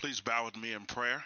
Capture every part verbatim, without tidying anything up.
Please bow with me in prayer.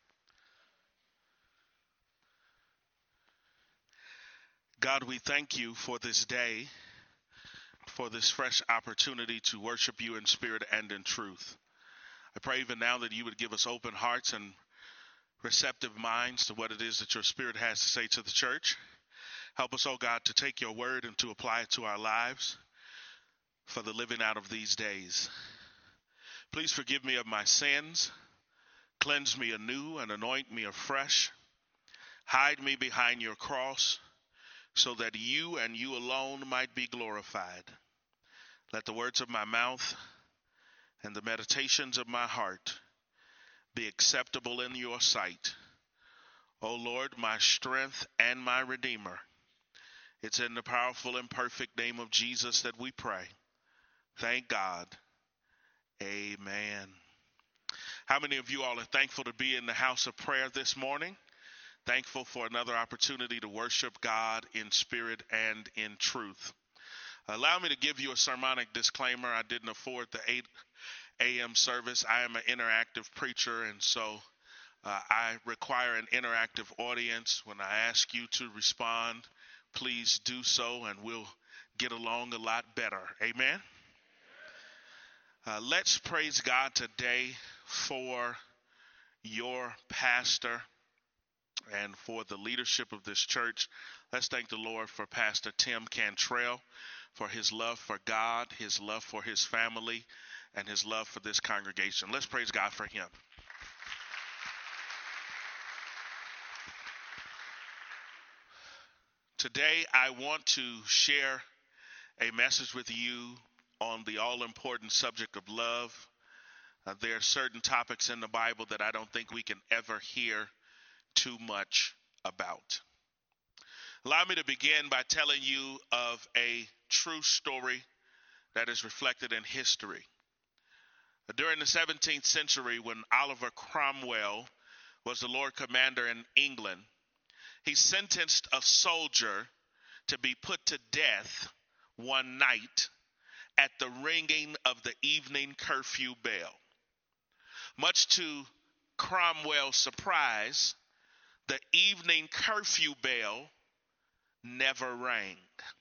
God, we thank you for this day, for this fresh opportunity to worship you in spirit and in truth. I pray even now that you would give us open hearts and receptive minds to what it is that your spirit has to say to the church. Help us, oh God, to take your word and to apply it to our lives for the living out of these days. Please forgive me of my sins. Cleanse me anew and anoint me afresh. Hide me behind your cross so that you and you alone might be glorified. Let the words of my mouth and the meditations of my heart be acceptable in your sight. O Lord, my strength and my redeemer. It's in the powerful and perfect name of Jesus that we pray. Thank God. Amen. How many of you all are thankful to be in the house of prayer this morning? Thankful for another opportunity to worship God in spirit and in truth. Allow me to give you a sermonic disclaimer. I didn't afford the eight a.m. service. I am an interactive preacher, and so uh, I require an interactive audience. When I ask you to respond, please do so, and we'll get along a lot better. Amen? Uh, let's praise God today for your pastor and for the leadership of this church. Let's thank the Lord for Pastor Tim Cantrell, for his love for God, his love for his family, and his love for this congregation. Let's praise God for him. Today, I want to share a message with you on the all-important subject of love. Uh, there are certain topics in the Bible that I don't think we can ever hear too much about. Allow me to begin by telling you of a true story that is reflected in history. During the seventeenth century, when Oliver Cromwell was the Lord Commander in England, he sentenced a soldier to be put to death one night at the ringing of the evening curfew bell. Much to Cromwell's surprise, the evening curfew bell never rang.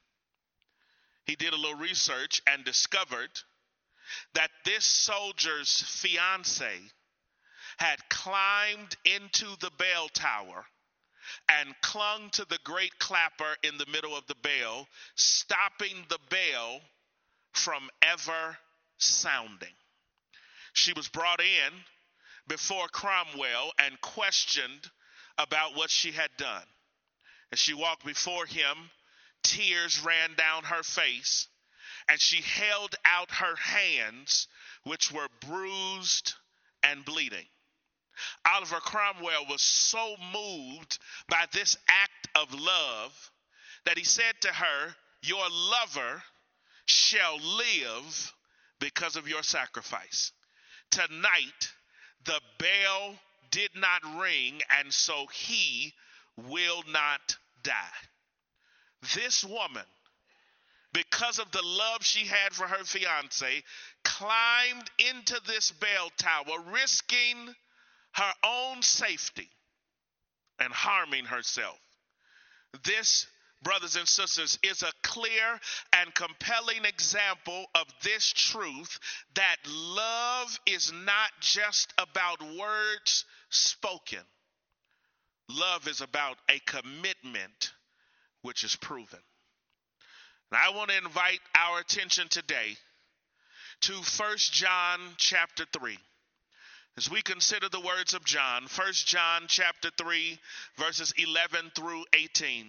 He did a little research and discovered that this soldier's fiance had climbed into the bell tower and clung to the great clapper in the middle of the bell, stopping the bell from ever sounding. She was brought in before Cromwell and questioned about what she had done. As she walked before him, tears ran down her face, and she held out her hands, which were bruised and bleeding. Oliver Cromwell was so moved by this act of love that he said to her, "Your lover shall live because of your sacrifice." Tonight, the bell did not ring, and so he will not die. This woman, because of the love she had for her fiance, climbed into this bell tower, risking her own safety and harming herself. This, brothers and sisters, is a clear and compelling example of this truth that love is not just about words spoken. Love is about a commitment which is proven. And I want to invite our attention today to First John chapter three. As we consider the words of John, First John chapter three, verses eleven through eighteen.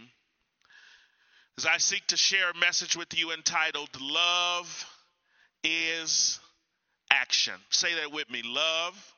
As I seek to share a message with you entitled, Love is Action. Say that with me. Love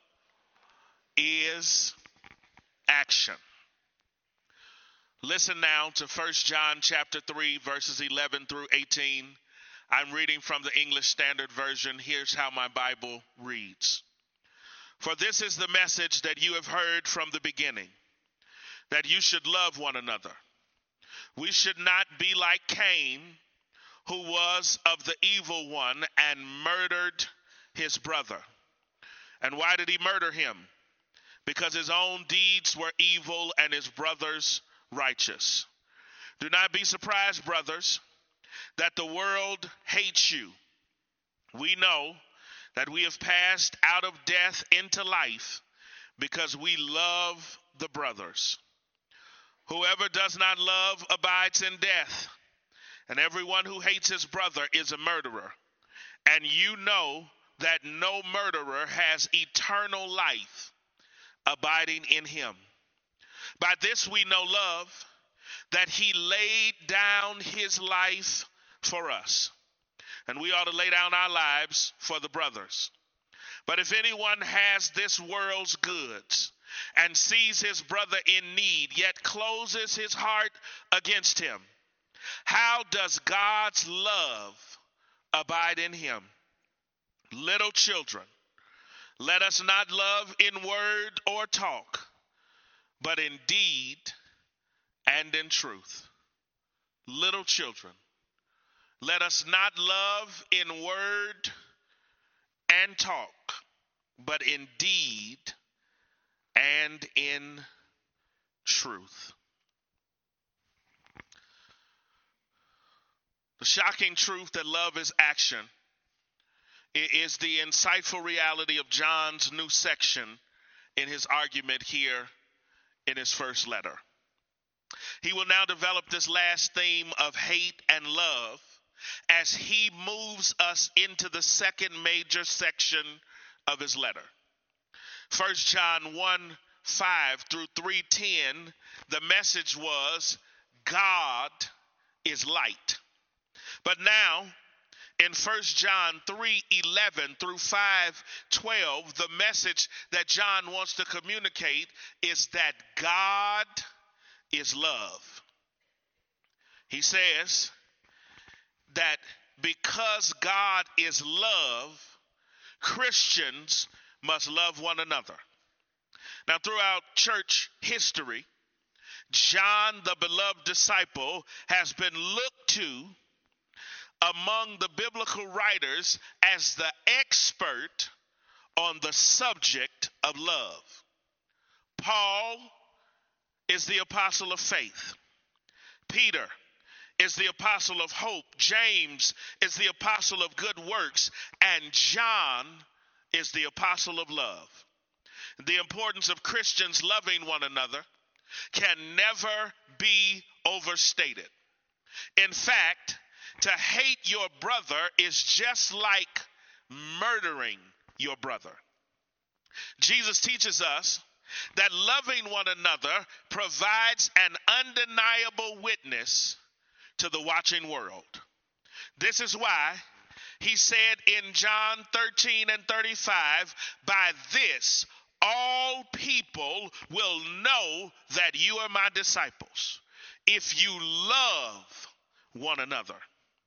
is action. Listen now to First John chapter three, verses eleven through eighteen. I'm reading from the English Standard Version. Here's how my Bible reads. For this is the message that you have heard from the beginning, that you should love one another. We should not be like Cain, who was of the evil one and murdered his brother. And why did he murder him? Because his own deeds were evil and his brothers righteous. Do not be surprised, brothers, that the world hates you. We know that we have passed out of death into life because we love the brothers. Whoever does not love abides in death, and everyone who hates his brother is a murderer. And you know that no murderer has eternal life abiding in him. By this we know love, that he laid down his life for us, and we ought to lay down our lives for the brothers. But if anyone has this world's goods and sees his brother in need, yet closes his heart against him, how does God's love abide in him? Little children, let us not love in word or talk, but in deed and in truth. Little children, let us not love in word and talk, but in deed and in truth. The shocking truth that love is action is the insightful reality of John's new section in his argument here in his first letter. He will now develop this last theme of hate and love as he moves us into the second major section of his letter. First John one, five through three ten, the message was, God is light. But now, in First John three, eleven through five, twelve, the message that John wants to communicate is that God is love. He says that because God is love, Christians must love one another. Now, throughout church history, John, the beloved disciple, has been looked to among the biblical writers as the expert on the subject of love. Paul is the apostle of faith. Peter is the apostle of hope. James is the apostle of good works. And John is the apostle of love. The importance of Christians loving one another can never be overstated. In fact, to hate your brother is just like murdering your brother. Jesus teaches us that loving one another provides an undeniable witness to the watching world. This is why he said in John thirteen and thirty-five, by this all people will know that you are my disciples, if you love one another.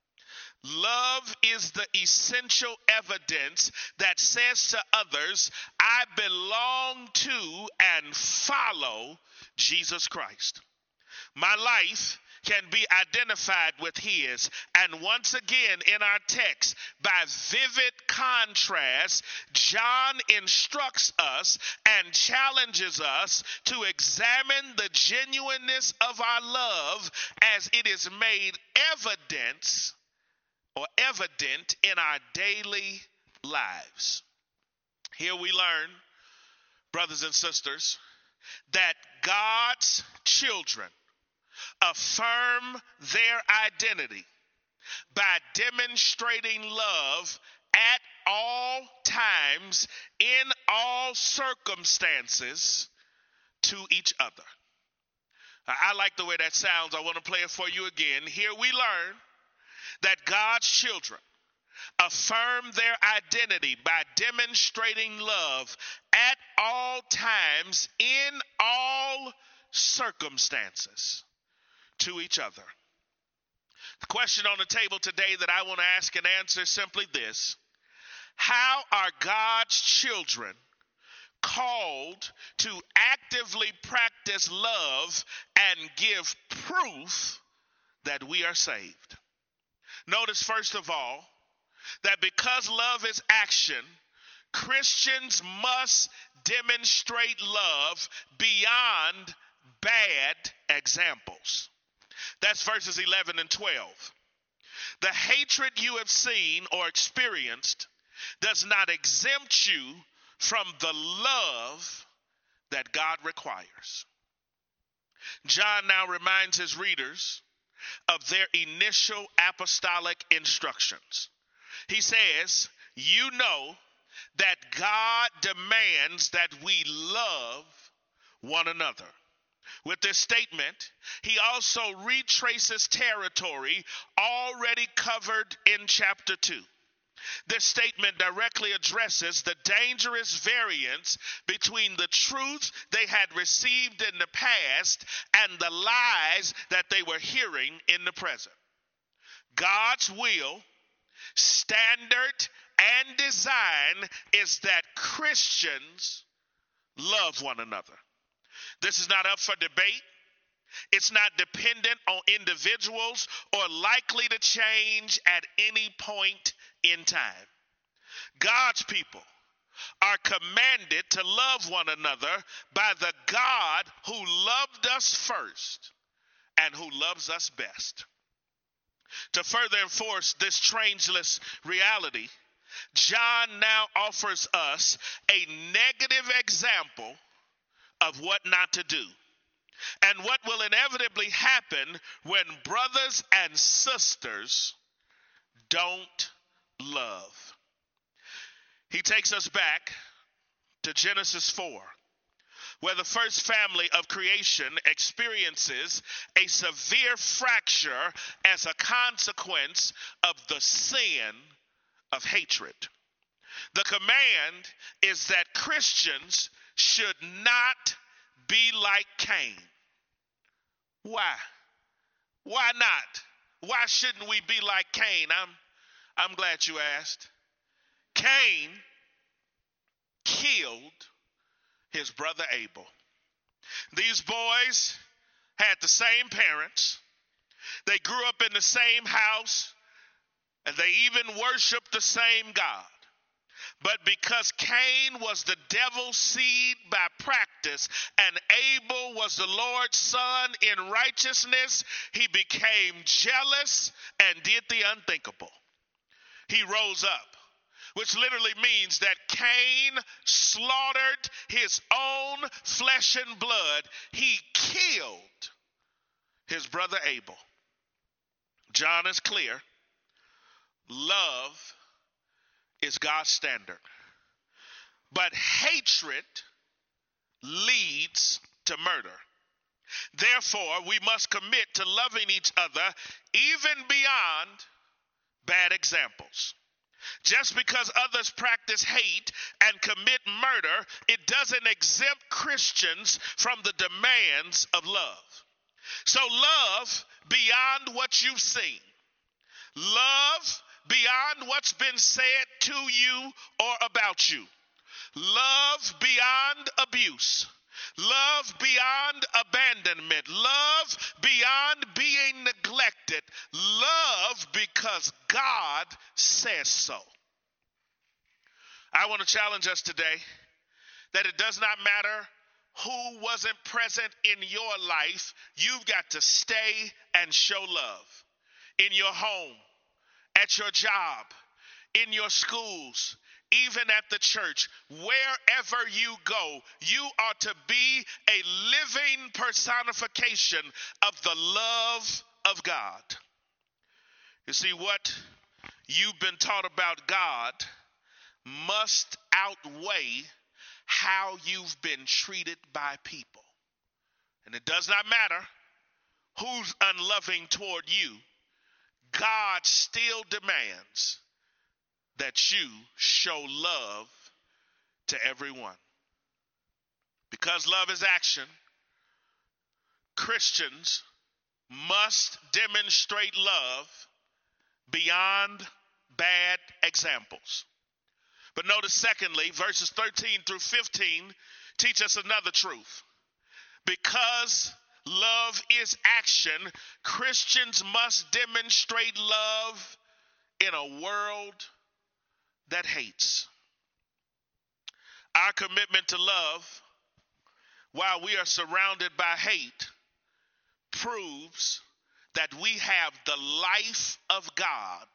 Love is the essential evidence that says to others, I belong to and follow Jesus Christ. My life can be identified with his. And once again in our text, by vivid contrast, John instructs us and challenges us to examine the genuineness of our love as it is made evidence or evident in our daily lives. Here we learn, brothers and sisters, that God's children affirm their identity by demonstrating love at all times, in all circumstances, to each other. I like the way that sounds. I want to play it for you again. Here we learn that God's children affirm their identity by demonstrating love at all times, in all circumstances, to each other. The question on the table today that I want to ask and answer is simply this: how are God's children called to actively practice love and give proof that we are saved? Notice, first of all, that because love is action, Christians must demonstrate love beyond bad examples. That's verses eleven and twelve. The hatred you have seen or experienced does not exempt you from the love that God requires. John now reminds his readers of their initial apostolic instructions. He says, you know that God demands that we love one another. With this statement, he also retraces territory already covered in chapter two. This statement directly addresses the dangerous variance between the truth they had received in the past and the lies that they were hearing in the present. God's will, standard, and design is that Christians love one another. This is not up for debate. It's not dependent on individuals or likely to change at any point in time. God's people are commanded to love one another by the God who loved us first and who loves us best. To further enforce this changeless reality, John now offers us a negative example of what not to do and what will inevitably happen when brothers and sisters don't love. He takes us back to Genesis four, where the first family of creation experiences a severe fracture as a consequence of the sin of hatred. The command is that Christians should not be like Cain. Why? Why not? Why shouldn't we be like Cain? I'm I'm glad you asked. Cain killed his brother Abel. These boys had the same parents. They grew up in the same house, and they even worshiped the same God. But because Cain was the devil's seed by practice and Abel was the Lord's son in righteousness, he became jealous and did the unthinkable. He rose up, which literally means that Cain slaughtered his own flesh and blood. He killed his brother Abel. John is clear. Love is God's standard. But hatred leads to murder. Therefore, we must commit to loving each other even beyond bad examples. Just because others practice hate and commit murder, it doesn't exempt Christians from the demands of love. So love beyond what you've seen. Love beyond what's been said to you or about you. Love beyond abuse. Love beyond abandonment. Love beyond being neglected. Love because God says so. I want to challenge us today that it does not matter who wasn't present in your life. You've got to stay and show love in your home, at your job, in your schools, even at the church. Wherever you go, you are to be a living personification of the love of God. You see, what you've been taught about God must outweigh how you've been treated by people. And it does not matter who's unloving toward you. God still demands that you show love to everyone. Because love is action, Christians must demonstrate love beyond bad examples. But notice, secondly, verses thirteen through fifteen teach us another truth. Because love is action, Christians must demonstrate love in a world that hates. Our commitment to love, while we are surrounded by hate, proves that we have the life of God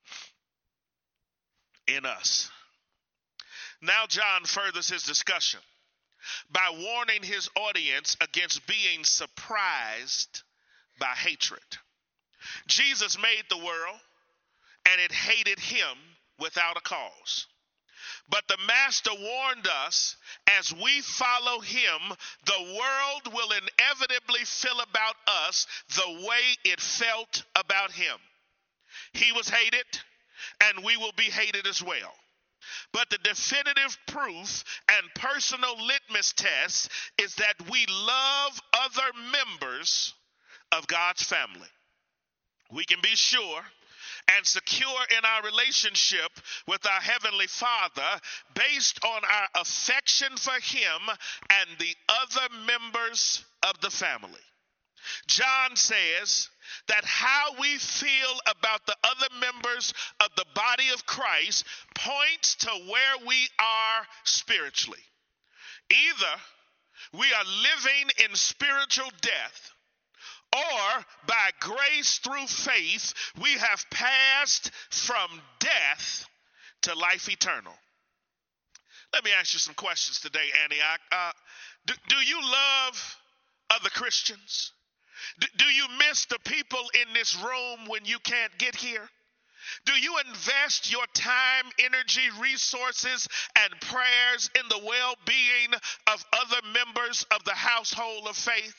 in us. Now John furthers his discussion by warning his audience against being surprised by hatred. Jesus made the world, and it hated him without a cause. But the Master warned us, as we follow him, the world will inevitably feel about us the way it felt about him. He was hated, and we will be hated as well. But the definitive proof and personal litmus test is that we love other members of God's family. We can be sure and secure in our relationship with our Heavenly Father based on our affection for him and the other members of the family. John says that how we feel about the other members of the body of Christ points to where we are spiritually. Either we are living in spiritual death, or by grace through faith, we have passed from death to life eternal. Let me ask you some questions today, Antioch. Uh, do, do you love other Christians? Do, do you miss the people in this room when you can't get here? Do you invest your time, energy, resources, and prayers in the well-being of other members of the household of faith?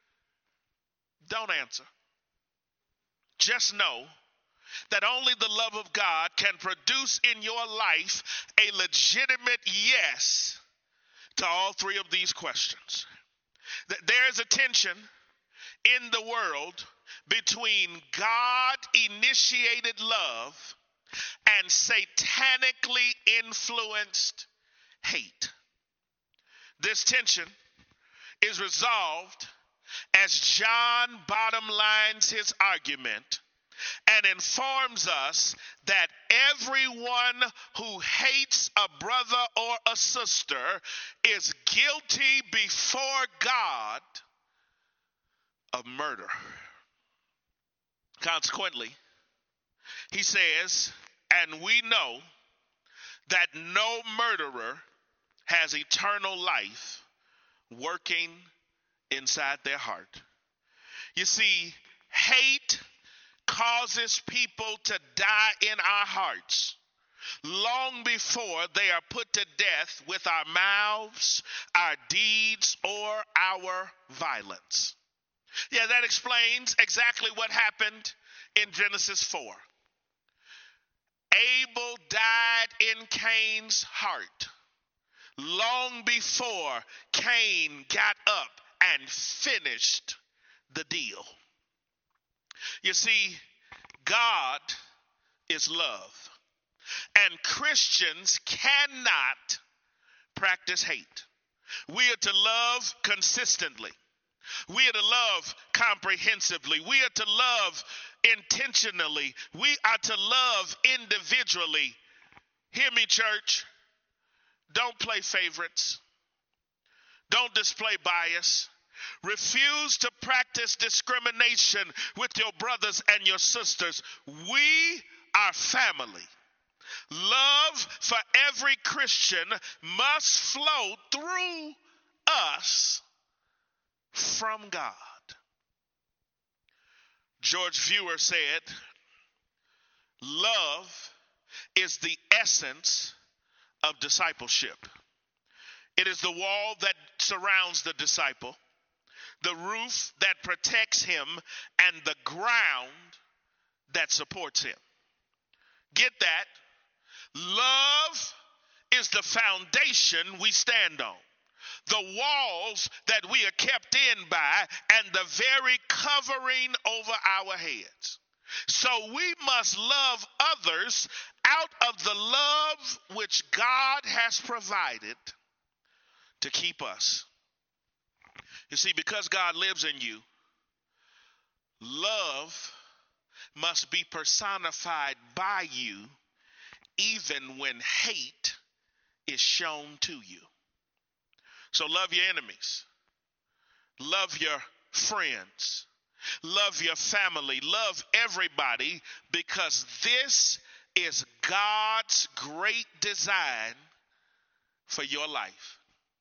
Don't answer. Just know that only the love of God can produce in your life a legitimate yes to all three of these questions. There's a tension in the world between God-initiated love and satanically influenced hate. This tension is resolved as John bottom lines his argument and informs us that everyone who hates a brother or a sister is guilty before God of murder. Consequently, he says, and we know that no murderer has eternal life working inside their heart. You see, hate causes people to die in our hearts long before they are put to death with our mouths, our deeds, or our violence. Yeah, that explains exactly what happened in Genesis four. Abel died in Cain's heart long before Cain got up and finished the deal. You see, God is love, and Christians cannot practice hate. We are to love consistently. We are to love comprehensively. We are to love intentionally. We are to love individually. Hear me, church. Don't play favorites. Don't display bias. Refuse to practice discrimination with your brothers and your sisters. We are family. Love for every Christian must flow through us from God. George Viewer said, love is the essence of discipleship. It is the wall that surrounds the disciple, the roof that protects him, and the ground that supports him. Get that? Love is the foundation we stand on, the walls that we are kept in by, and the very covering over our heads. So we must love others out of the love which God has provided to keep us. You see, because God lives in you, love must be personified by you even when hate is shown to you. So love your enemies. Love your friends. Love your family. Love everybody, because this is God's great design for your life.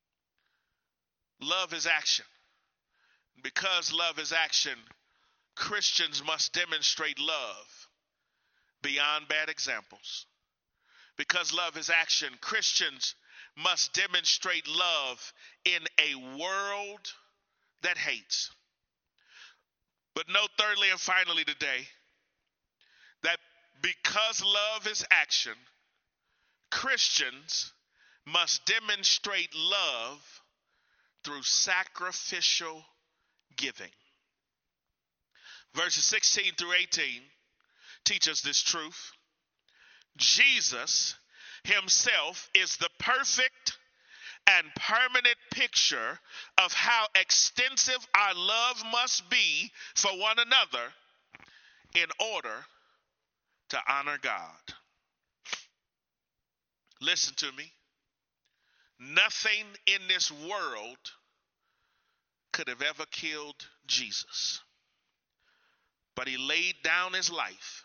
Love is action. Because love is action, Christians must demonstrate love beyond bad examples. Because love is action, Christians must demonstrate love in a world that hates. But note thirdly and finally today that because love is action, Christians must demonstrate love through sacrificial giving. Verses sixteen through eighteen teach us this truth. Jesus himself is the perfect and permanent picture of how extensive our love must be for one another in order to honor God. Listen to me. Nothing in this world could have ever killed Jesus, but he laid down his life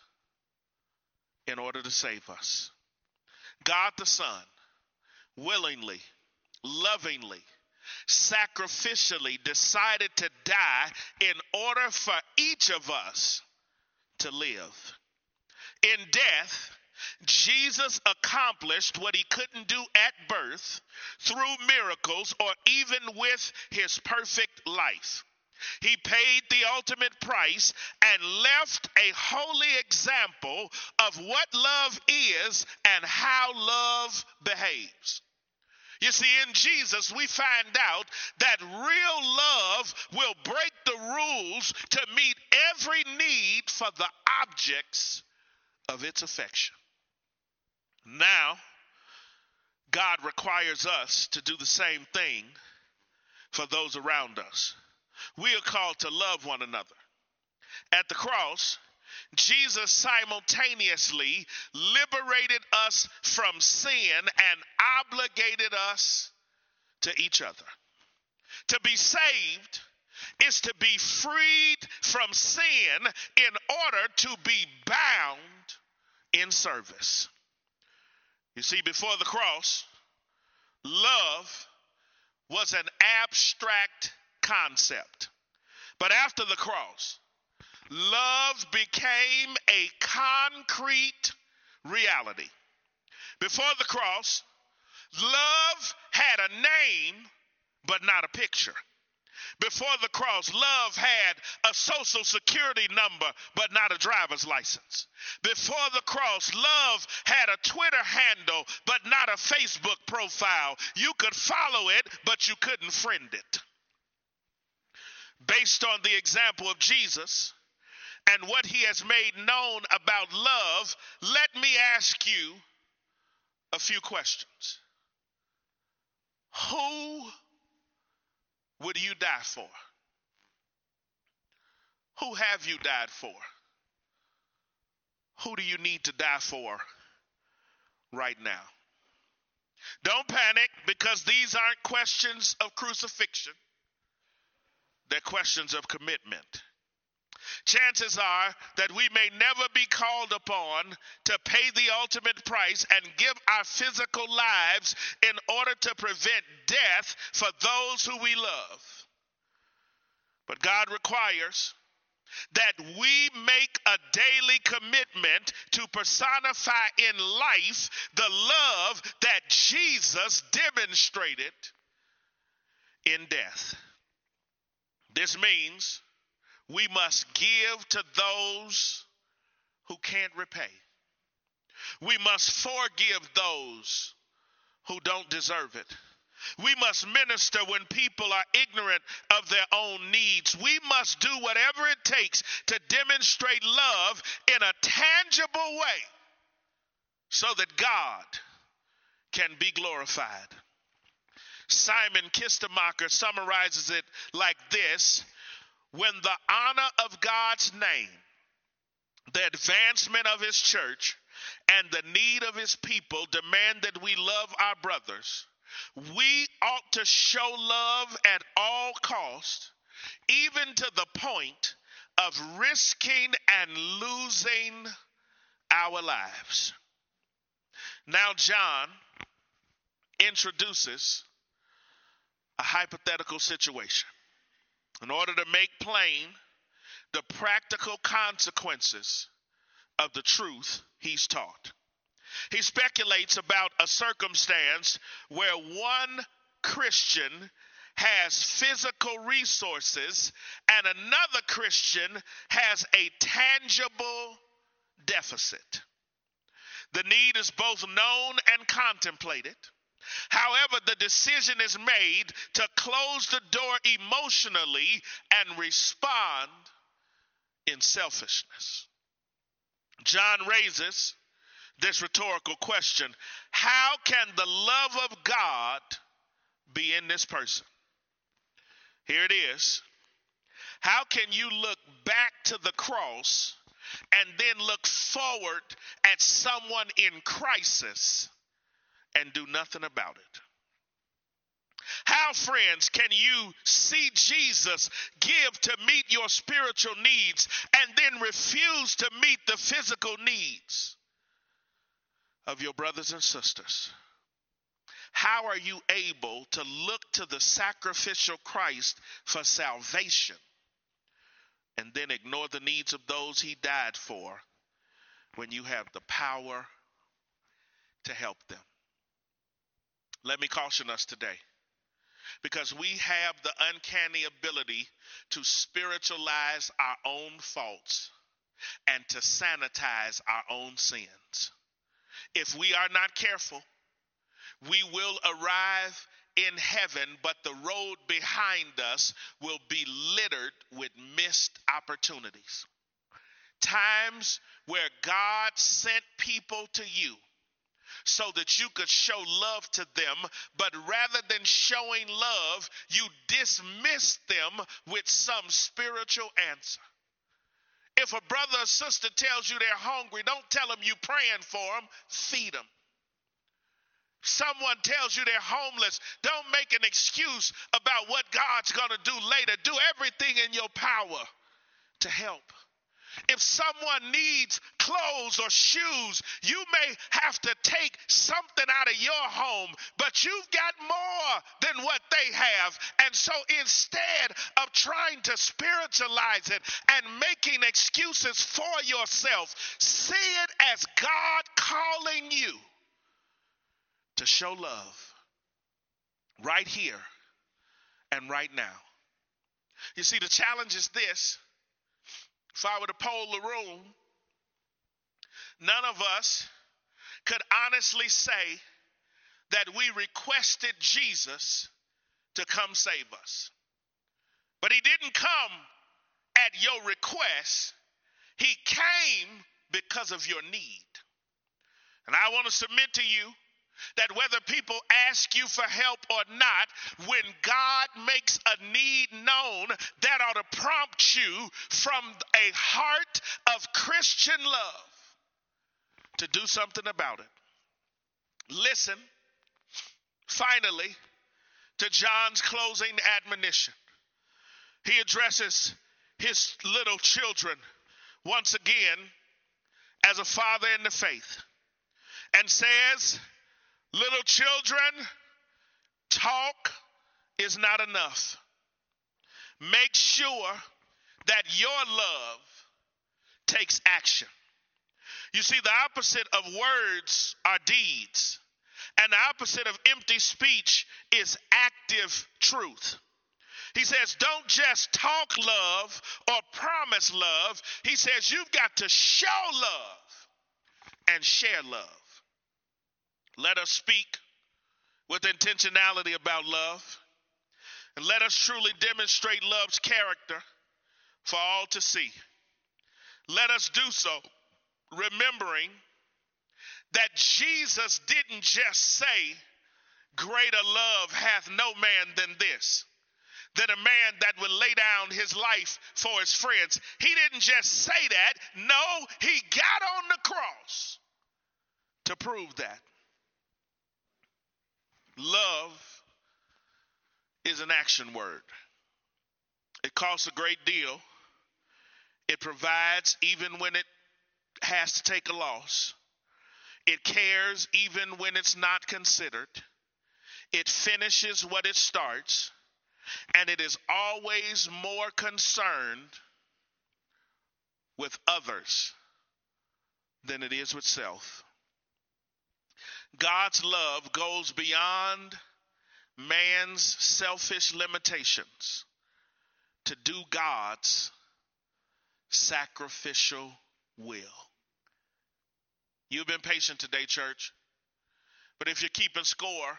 in order to save us. God the Son willingly, lovingly, sacrificially decided to die in order for each of us to live. In death, Jesus accomplished what he couldn't do at birth through miracles or even with his perfect life. He paid the ultimate price and left a holy example of what love is and how love behaves. You see, in Jesus, we find out that real love will break the rules to meet every need for the objects of its affection. Now, God requires us to do the same thing for those around us. We are called to love one another. At the cross, Jesus simultaneously liberated us from sin and obligated us to each other. To be saved is to be freed from sin in order to be bound in service. You see, before the cross, love was an abstract concept. But after the cross, love became a concrete reality. Before the cross, love had a name, but not a picture. Before the cross, love had a social security number, but not a driver's license. Before the cross, love had a Twitter handle, but not a Facebook profile. You could follow it, but you couldn't friend it. Based on the example of Jesus and what he has made known about love, let me ask you a few questions. Who would you die for? Who have you died for? Who do you need to die for right now? Don't panic, because these aren't questions of crucifixion. They're questions of commitment. Chances are that we may never be called upon to pay the ultimate price and give our physical lives in order to prevent death for those who we love. But God requires that we make a daily commitment to personify in life the love that Jesus demonstrated in death. This means we must give to those who can't repay. We must forgive those who don't deserve it. We must minister when people are ignorant of their own needs. We must do whatever it takes to demonstrate love in a tangible way so that God can be glorified. Simon Kistemacher summarizes it like this: when the honor of God's name, the advancement of his church, and the need of his people demand that we love our brothers, We ought to show love at all costs, even to the point of risking and losing our lives. Now, John introduces a hypothetical situation in order to make plain the practical consequences of the truth he's taught. He speculates about a circumstance where one Christian has physical resources and another Christian has a tangible deficit. The need is both known and contemplated. However, the decision is made to close the door emotionally and respond in selfishness. John raises this rhetorical question: how can the love of God be in this person? Here it is. How can you look back to the cross and then look forward at someone in crisis and do nothing about it? How, friends, can you see Jesus give to meet your spiritual needs and then refuse to meet the physical needs of your brothers and sisters? How are you able to look to the sacrificial Christ for salvation and then ignore the needs of those he died for when you have the power to help them? Let me caution us today, because we have the uncanny ability to spiritualize our own faults and to sanitize our own sins. If we are not careful, we will arrive in heaven, but the road behind us will be littered with missed opportunities. Times where God sent people to you so that you could show love to them, but rather than showing love, you dismiss them with some spiritual answer. If a brother or sister tells you they're hungry, don't tell them you're praying for them, feed them. Someone tells you they're homeless, don't make an excuse about what God's going to do later. Do everything in your power to help. If someone needs clothes or shoes, you may have to take something out of your home, but you've got more than what they have. And so instead of trying to spiritualize it and making excuses for yourself, see it as God calling you to show love right here and right now. You see, the challenge is this. If I were to poll the room, none of us could honestly say that we requested Jesus to come save us. But he didn't come at your request. He came because of your need. And I want to submit to you that whether people ask you for help or not, when God makes a need known, that ought to prompt you from a heart of Christian love to do something about it. Listen, finally, to John's closing admonition. He addresses his little children once again as a father in the faith and says, little children, talk is not enough. Make sure that your love takes action. You see, the opposite of words are deeds, and the opposite of empty speech is active truth. He says, don't just talk love or promise love. He says, you've got to show love and share love. Let us speak with intentionality about love, and let us truly demonstrate love's character for all to see. Let us do so remembering that Jesus didn't just say, greater love hath no man than this, than a man that would lay down his life for his friends. He didn't just say that. No, he got on the cross to prove that. Love is an action word. It costs a great deal. It provides even when it has to take a loss. It cares even when it's not considered. It finishes what it starts. And it is always more concerned with others than it is with self. God's love goes beyond man's selfish limitations to do God's sacrificial will. You've been patient today, church. But if you're keeping score,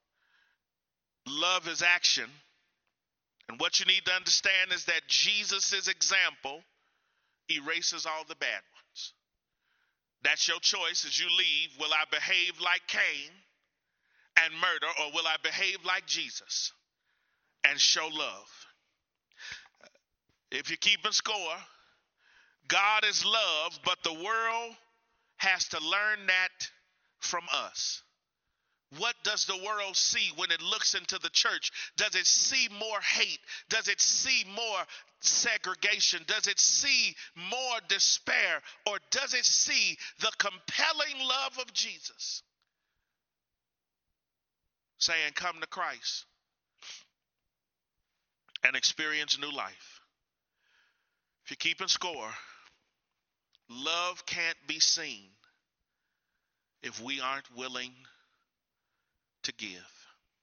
love is action. And what you need to understand is that Jesus' example erases all the bad ones. That's your choice as you leave. Will I behave like Cain and murder, or will I behave like Jesus and show love? If you're keeping score, God is love, but the world has to learn that from us. What does the world see when it looks into the church? Does it see more hate? Does it see more segregation? Does it see more despair? Or does it see the compelling love of Jesus saying, come to Christ and experience new life? If you're keeping score, love can't be seen if we aren't willing to give.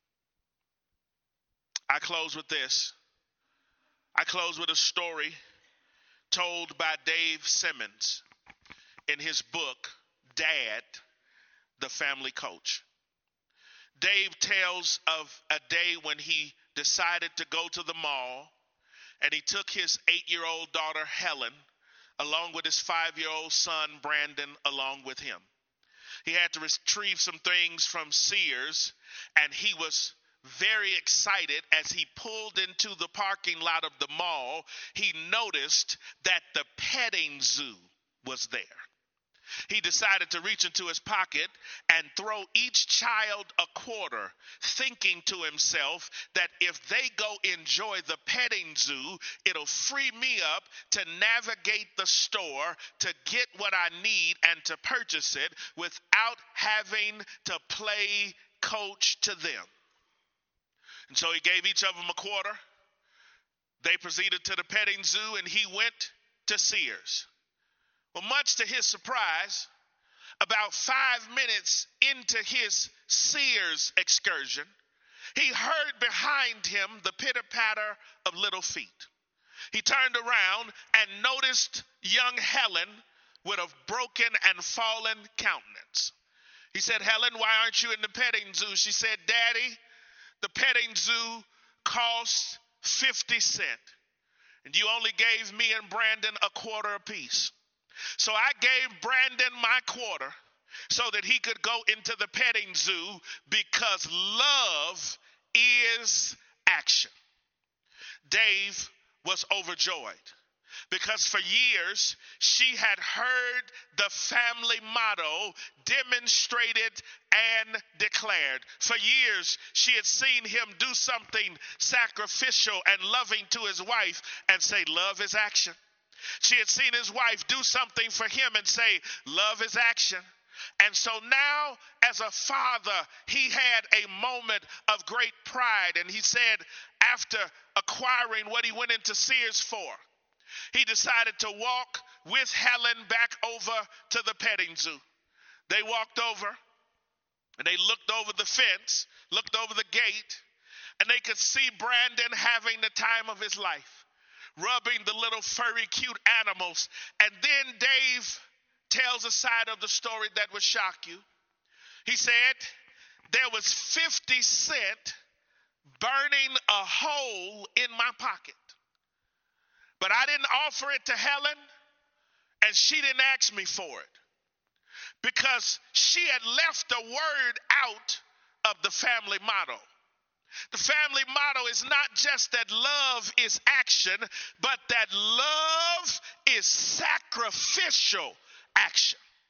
I close with this. I close with a story told by Dave Simmons in his book, Dad, the Family Coach. Dave tells of a day when he decided to go to the mall, and he took his eight-year-old daughter, Helen, along with his five-year-old son, Brandon, along with him. He had to retrieve some things from Sears, and he was very excited as he pulled into the parking lot of the mall. He noticed that the petting zoo was there. He decided to reach into his pocket and throw each child a quarter, thinking to himself that if they go enjoy the petting zoo, it'll free me up to navigate the store, to get what I need and to purchase it without having to play coach to them. And so he gave each of them a quarter. They proceeded to the petting zoo, and he went to Sears. Well, much to his surprise, about five minutes into his Sears excursion, he heard behind him the pitter-patter of little feet. He turned around and noticed young Helen with a broken and fallen countenance. He said, "Helen, why aren't you in the petting zoo?" She said, "Daddy, the petting zoo costs fifty cents, and you only gave me and Brandon a quarter apiece. So I gave Brandon my quarter so that he could go into the petting zoo because love is action." Dave was overjoyed because for years she had heard the family motto demonstrated and declared. For years she had seen him do something sacrificial and loving to his wife and say, love is action. She had seen his wife do something for him and say, love is action. And so now, as a father, he had a moment of great pride. And he said, after acquiring what he went into Sears for, he decided to walk with Helen back over to the petting zoo. They walked over, and they looked over the fence, looked over the gate, and they could see Brandon having the time of his life, rubbing the little furry, cute animals. And then Dave tells a side of the story that would shock you. He said, there was fifty cents burning a hole in my pocket. But I didn't offer it to Helen, and she didn't ask me for it, because she had left a word out of the family motto. The family motto is not just that love is action, but that love is sacrificial action.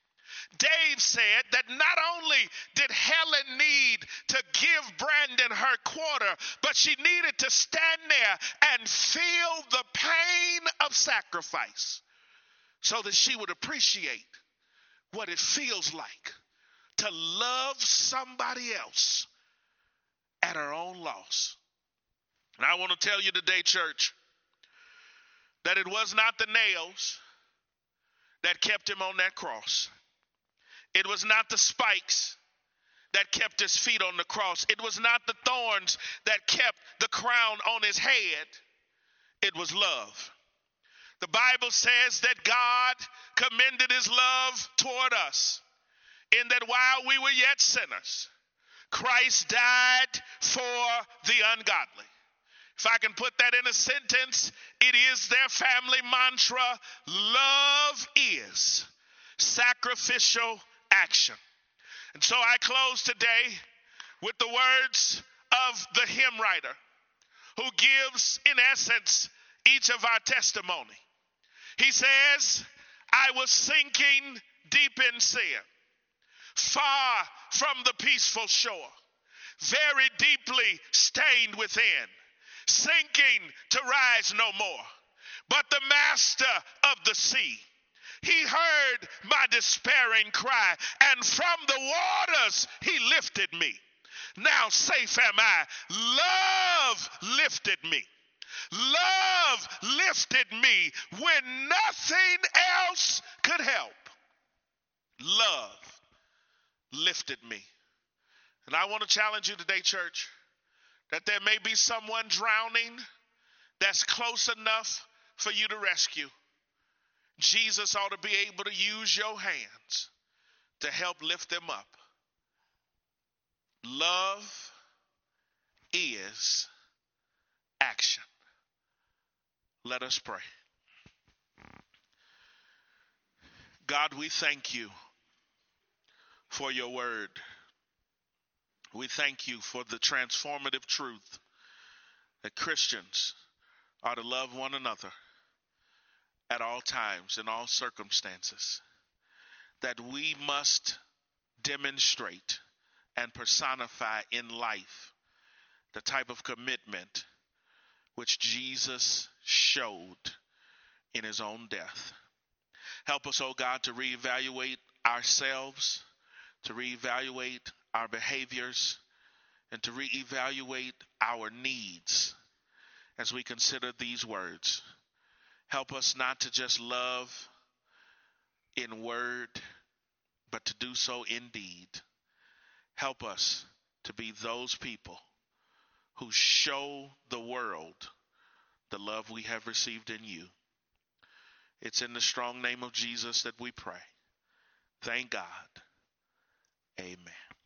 Dave said that not only did Helen need to give Brandon her quarter, but she needed to stand there and feel the pain of sacrifice so that she would appreciate what it feels like to love somebody else at her own loss. And I want to tell you today, church, that it was not the nails that kept him on that cross. It was not the spikes that kept his feet on the cross. It was not the thorns that kept the crown on his head. It was love. The Bible says that God commended his love toward us in that while we were yet sinners, Christ died for the ungodly. If I can put that in a sentence, it is their family mantra: love is sacrificial action. And so I close today with the words of the hymn writer who gives, in essence, each of our testimony. He says, I was sinking deep in sin, far from the peaceful shore, very deeply stained within, sinking to rise no more. But the master of the sea, he heard my despairing cry, and from the waters he lifted me. Now safe am I. Love lifted me. Love lifted me when nothing else could help. Love lifted me. And I want to challenge you today, church, that there may be someone drowning that's close enough for you to rescue. Jesus ought to be able to use your hands to help lift them up. Love is action. Let us pray. God, we thank you for your word. We thank you for the transformative truth that Christians are to love one another at all times, in all circumstances, that we must demonstrate and personify in life the type of commitment which Jesus showed in his own death. Help us, oh God, to reevaluate ourselves, to reevaluate our behaviors, and to reevaluate our needs as we consider these words. Help us not to just love in word, but to do so in deed. Help us to be those people who show the world the love we have received in you. It's in the strong name of Jesus that we pray. Thank God. Amen.